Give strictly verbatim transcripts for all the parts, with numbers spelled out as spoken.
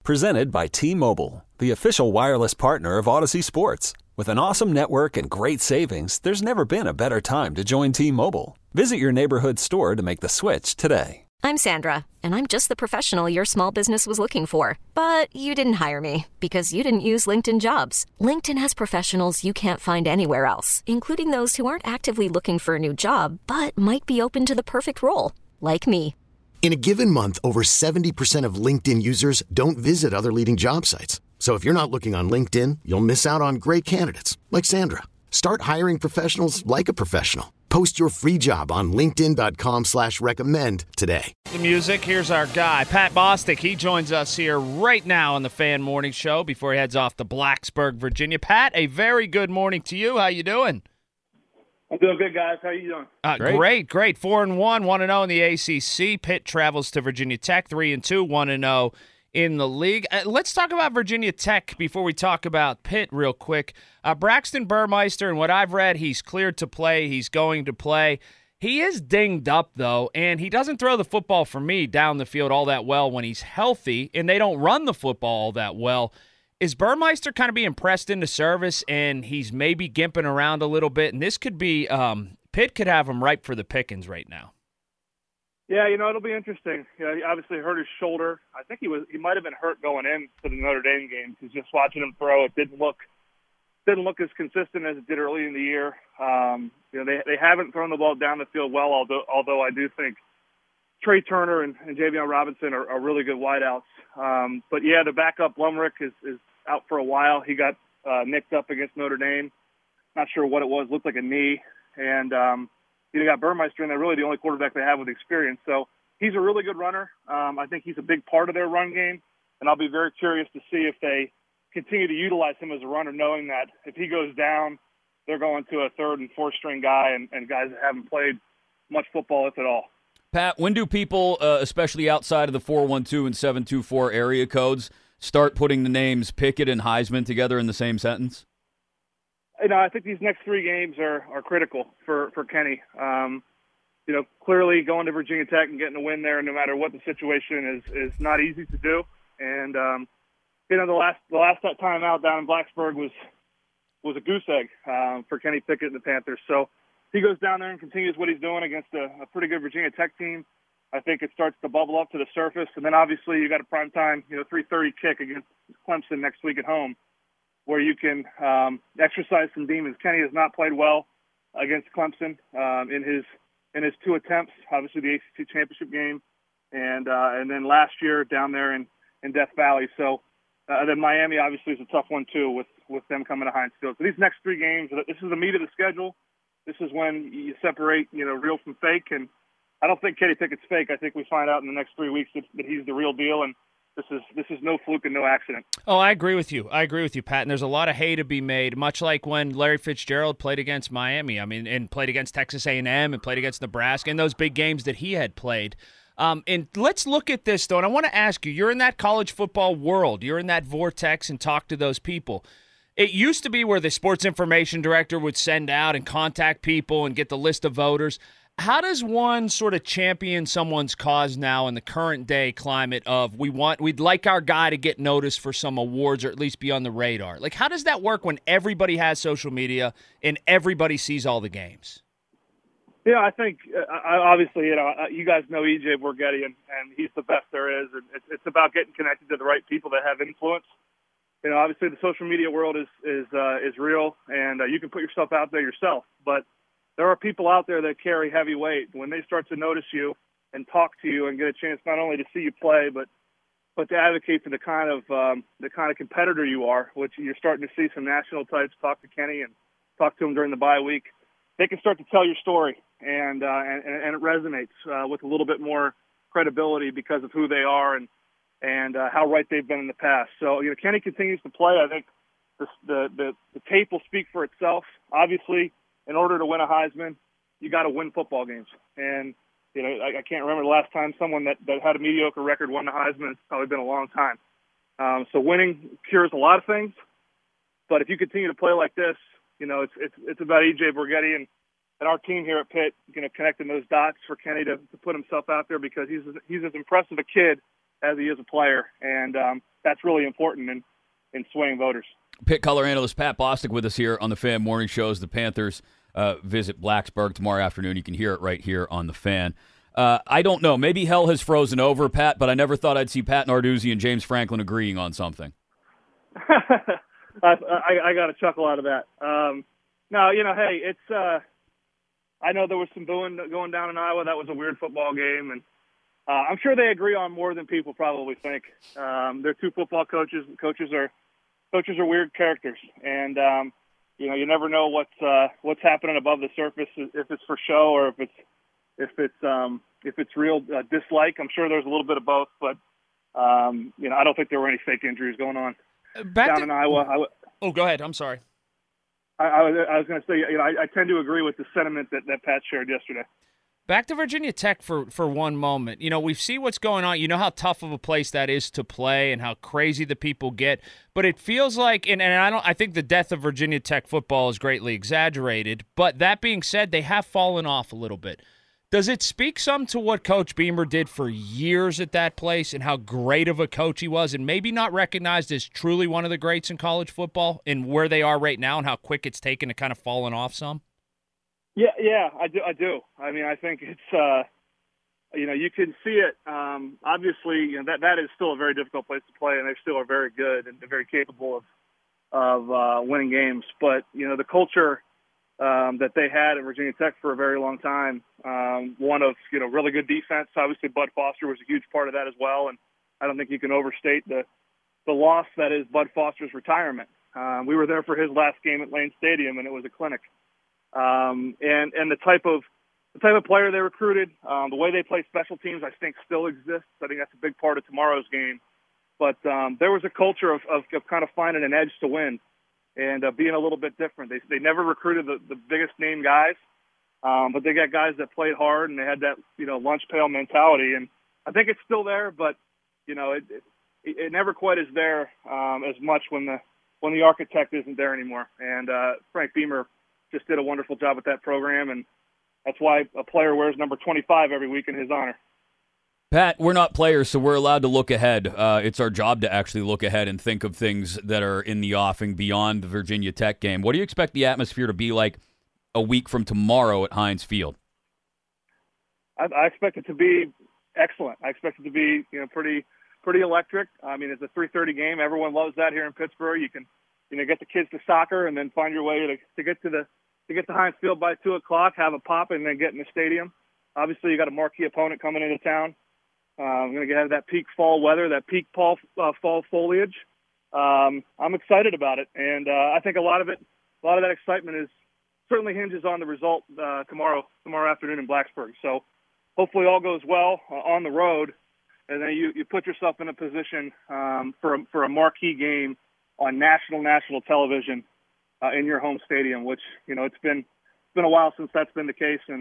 Presented by T-Mobile, the official wireless partner of Odyssey Sports. With an awesome network and great savings, there's never been a better time to join T-Mobile. Visit your neighborhood store to make the switch today. I'm Sandra, and I'm just the professional your small business was looking for. But you didn't hire me because you didn't use LinkedIn Jobs. LinkedIn has professionals you can't find anywhere else, including those who aren't actively looking for a new job, but might be open to the perfect role, like me. In a given month, over seventy percent of LinkedIn users don't visit other leading job sites. So if you're not looking on LinkedIn, you'll miss out on great candidates like Sandra. Start hiring professionals like a professional. Post your free job on linkedin.com slash recommend today. The music, here's our guy, Pat Bostic. He joins us here right now on the Fan Morning Show before he heads off to Blacksburg, Virginia. Pat, a very good morning to you. How you doing? I'm doing good, guys. How you doing? Uh, great. great, great. Four and one, one and zero in the A C C. Pitt travels to Virginia Tech, three and two, one and zero in the league. Uh, let's talk about Virginia Tech before we talk about Pitt real quick. Uh, Braxton Burmeister, and what I've read, he's cleared to play. He's going to play. He is dinged up, though, and he doesn't throw the football for me down the field all that well when he's healthy, and they don't run the football all that well. Is Burmeister kind of being pressed into service, and he's maybe gimping around a little bit? And this could be um, – Pitt could have him ripe for the pickings right now. Yeah, you know, it'll be interesting. You know, he obviously hurt his shoulder. I think he was he might have been hurt going in to the Notre Dame game because just watching him throw, it didn't look didn't look as consistent as it did early in the year. Um, you know, they they haven't thrown the ball down the field well, although although I do think Trey Turner and, and Javion Robinson are, are really good wideouts. Um, but, yeah, the backup, Blumrick, is, is out for a while. He got uh, nicked up against Notre Dame. Not sure what it was. Looked like a knee. And um, you got Burmeister in there, really the only quarterback they have with experience. So he's a really good runner. Um, I think he's a big part of their run game. And I'll be very curious to see if they continue to utilize him as a runner, knowing that if he goes down, they're going to a third and fourth string guy and, and guys that haven't played much football, if at all. Pat, when do people, uh, especially outside of the four one two and seven two four area codes, start putting the names Pickett and Heisman together in the same sentence? You know, I think these next three games are, are critical for, for Kenny. Um, you know, clearly going to Virginia Tech and getting a win there, no matter what the situation is, is not easy to do. And, um, you know, the last the last time out down in Blacksburg was was a goose egg um, for Kenny Pickett and the Panthers. So he goes down there and continues what he's doing against a, a pretty good Virginia Tech team. I think it starts to bubble up to the surface. And then obviously you got a primetime, you know, three thirty kick against Clemson next week at home where you can um, exercise some demons. Kenny has not played well against Clemson um, in his in his two attempts, obviously the A C C championship game and uh, and then last year down there in, in Death Valley. So uh, then Miami obviously is a tough one too with, with them coming to Heinz Field. So these next three games, this is the meat of the schedule. This is when you separate, you know, real from fake. And I don't think Kenny Pickett's fake. I think we find out in the next three weeks that, that he's the real deal. And this is this is no fluke and no accident. Oh, I agree with you. I agree with you, Pat. And there's a lot of hay to be made, much like when Larry Fitzgerald played against Miami. I mean, and played against Texas A and M and played against Nebraska in those big games that he had played. Um, and let's look at this, though. And I want to ask you, you're in that college football world. You're in that vortex and talk to those people. It used to be where the sports information director would send out and contact people and get the list of voters. How does one sort of champion someone's cause now in the current day climate of we want, we'd like our guy to get noticed for some awards or at least be on the radar? Like, how does that work when everybody has social media and everybody sees all the games? Yeah, I think uh, obviously, you know, you guys know E J Borghetti, and, and he's the best there is. And it's, it's about getting connected to the right people that have influence. You know, obviously the social media world is is uh, is real, and uh, you can put yourself out there yourself. But there are people out there that carry heavy weight. When they start to notice you and talk to you and get a chance not only to see you play, but but to advocate for the kind of um, the kind of competitor you are, which you're starting to see some national types talk to Kenny and talk to him during the bye week. They can start to tell your story, and uh, and, and it resonates uh, with a little bit more credibility because of who they are and and uh, how right they've been in the past. So, you know, Kenny continues to play. I think the the the, the tape will speak for itself. Obviously, in order to win a Heisman, you got to win football games. And you know, I, I can't remember the last time someone that, that had a mediocre record won the Heisman. It's probably been a long time. Um, so winning cures a lot of things. But if you continue to play like this, you know, it's it's it's about E J Borghetti and, and our team here at Pitt, you know, connecting those dots for Kenny to, to put himself out there because he's he's as impressive a kid as he is a player, and um, that's really important in, in swaying voters. Pitt color analyst Pat Bostic with us here on the Fan Morning Show as the Panthers uh, visit Blacksburg tomorrow afternoon. You can hear it right here on the Fan. Uh, I don't know. Maybe hell has frozen over, Pat, but I never thought I'd see Pat Narduzzi and James Franklin agreeing on something. I, I, I got a chuckle out of that. Um, no, you know, hey, it's. Uh, I know there was some booing going down in Iowa. That was a weird football game, and uh, I'm sure they agree on more than people probably think. Um, they're two football coaches. Coaches are coaches are weird characters, and um, you know, you never know what's uh, what's happening above the surface, if it's for show or if it's if it's um, if it's real uh, dislike. I'm sure there's a little bit of both, but um, you know, I don't think there were any fake injuries going on Back down to, in Iowa. I w- oh, go ahead. I'm sorry. I, I was, I was going to say, you know, I, I tend to agree with the sentiment that, that Pat shared yesterday. Back to Virginia Tech for, for one moment. You know, we see what's going on. You know how tough of a place that is to play and how crazy the people get. But it feels like, and, and I don't, I think the death of Virginia Tech football is greatly exaggerated. But that being said, they have fallen off a little bit. Does it speak some to what Coach Beamer did for years at that place and how great of a coach he was, and maybe not recognized as truly one of the greats in college football, and where they are right now and how quick it's taken to kind of fallen off some? Yeah, yeah, I do. I do. I mean, I think it's, uh, you know, you can see it. Um, obviously, you know, that that is still a very difficult place to play, and they still are very good and they're very capable of of uh, winning games. But you know, the culture um, that they had at Virginia Tech for a very long time, um, one of you know really good defense. Obviously, Bud Foster was a huge part of that as well, and I don't think you can overstate the the loss that is Bud Foster's retirement. Um, we were there for his last game at Lane Stadium, and it was a clinic. Um, and and the type of the type of player they recruited, um, the way they play special teams, I think still exists. I think that's a big part of tomorrow's game. But um, there was a culture of, of, of kind of finding an edge to win and uh, being a little bit different. They they never recruited the, the biggest name guys, um, but they got guys that played hard and they had that you know lunch pail mentality. And I think it's still there, but you know it it, it never quite is there um, as much when the when the architect isn't there anymore. And uh, Frank Beamer just did a wonderful job with that program, and that's why a player wears number twenty-five every week in his honor. Pat, we're not players, so we're allowed to look ahead. Uh, it's our job to actually look ahead and think of things that are in the offing beyond the Virginia Tech game. What do you expect the atmosphere to be like a week from tomorrow at Heinz Field? I, I expect it to be excellent. I expect it to be you know pretty pretty electric. I mean, it's a three thirty game. Everyone loves that here in Pittsburgh. You can you know get the kids to soccer and then find your way to to get to the to get to Heinz Field by two o'clock, have a pop, and then get in the stadium. Obviously, you got a marquee opponent coming into town. Uh, I'm going to have that peak fall weather, that peak fall, uh, fall foliage. Um, I'm excited about it, and uh, I think a lot of it, a lot of that excitement is certainly hinges on the result uh, tomorrow, tomorrow afternoon in Blacksburg. So hopefully all goes well uh, on the road, and then you, you put yourself in a position um, for a, for a marquee game on national national television uh, in your home stadium. Which you know it's been it's been a while since that's been the case, and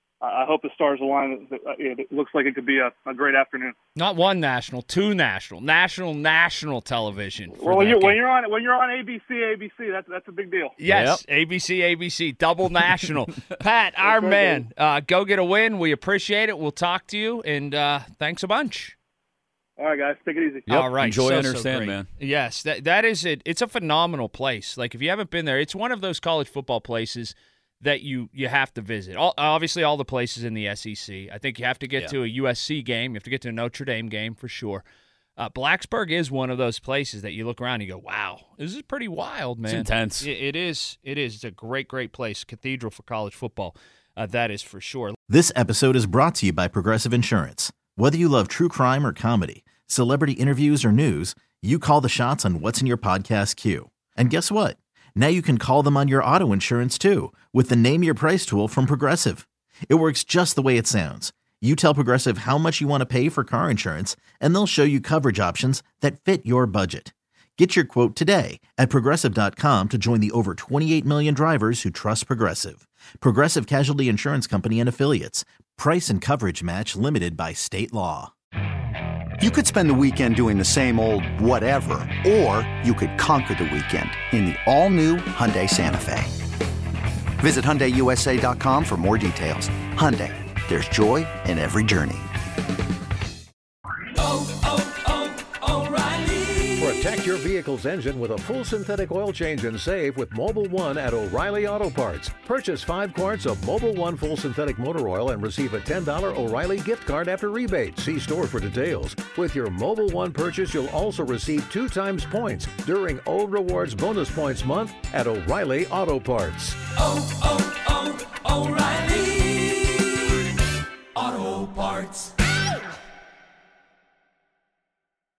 I hope the stars align. It looks like it could be a, a great afternoon. Not one national, two national, national, national television. Well, when you're, when you're on when you're on A B C, A B C, that's that's a big deal. Yes, yep. A B C, A B C, double national. Pat, our man, uh, go get a win. We appreciate it. We'll talk to you, and uh, thanks a bunch. All right, guys, take it easy. Yep. All right, enjoy so, understand, so man. Yes, that that is it. It's a phenomenal place. Like if you haven't been there, it's one of those college football places that you, you have to visit. All, obviously, all the places in the S E C. I think you have to get yeah. to a U S C game. You have to get to a Notre Dame game for sure. Uh, Blacksburg is one of those places that you look around and you go, wow, this is pretty wild, man. It's intense. It, it is. It is. It's a great, great place. Cathedral for college football. Uh, that is for sure. This episode is brought to you by Progressive Insurance. Whether you love true crime or comedy, celebrity interviews or news, you call the shots on what's in your podcast queue. And guess what? Now you can call them on your auto insurance, too, with the Name Your Price tool from Progressive. It works just the way it sounds. You tell Progressive how much you want to pay for car insurance, and they'll show you coverage options that fit your budget. Get your quote today at Progressive dot com to join the over twenty-eight million drivers who trust Progressive. Progressive Casualty Insurance Company and Affiliates. Price and coverage match limited by state law. You could spend the weekend doing the same old whatever, or you could conquer the weekend in the all-new Hyundai Santa Fe. Visit Hyundai U S A dot com for more details. Hyundai, there's joy in every journey. Oh, oh, Protect your vehicle's engine with a full synthetic oil change and save with Mobil one at O'Reilly Auto Parts. Purchase five quarts of Mobil one full synthetic motor oil and receive a ten dollars O'Reilly gift card after rebate. See store for details. With your Mobil one purchase, you'll also receive two times points during O Rewards Bonus Points Month at O'Reilly Auto Parts. Oh, oh